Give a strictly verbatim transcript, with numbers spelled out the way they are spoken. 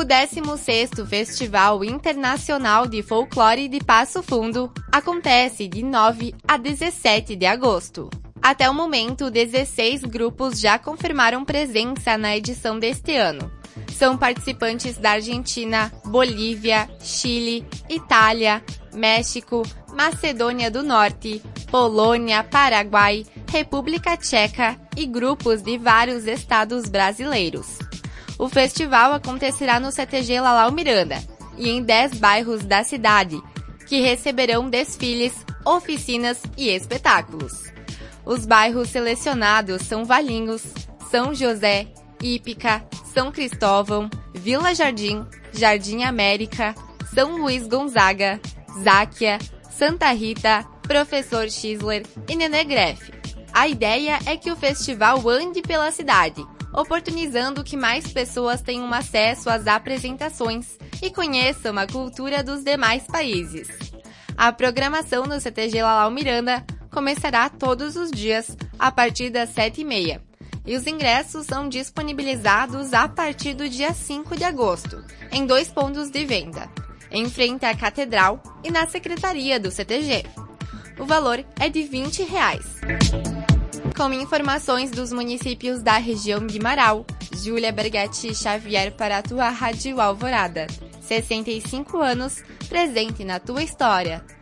décimo sexto Festival Internacional de Folclore de Passo Fundo acontece de nove a dezessete de agosto. Até o momento, dezesseis grupos já confirmaram presença na edição deste ano. São participantes da Argentina, Bolívia, Chile, Itália, México, Macedônia do Norte, Polônia, Paraguai, República Tcheca e grupos de vários estados brasileiros. O festival acontecerá no C T G Lalau Miranda e em dez bairros da cidade, que receberão desfiles, oficinas e espetáculos. Os bairros selecionados são Valinhos, São José, Ípica, São Cristóvão, Vila Jardim, Jardim América, São Luís Gonzaga, Záquia, Santa Rita, Professor Schiller e Nenê Greff. A ideia é que o festival ande pela cidade, oportunizando que mais pessoas tenham acesso às apresentações e conheçam a cultura dos demais países. A programação no C T G Lalau Miranda começará todos os dias a partir das sete e meia. E os ingressos são disponibilizados a partir do dia cinco de agosto, em dois pontos de venda, em frente à Catedral e na Secretaria do C T G. O valor é de vinte reais. Com informações dos municípios da região de Marau, Júlia Berghetti Xavier para a tua Rádio Alvorada. sessenta e cinco anos, presente na tua história.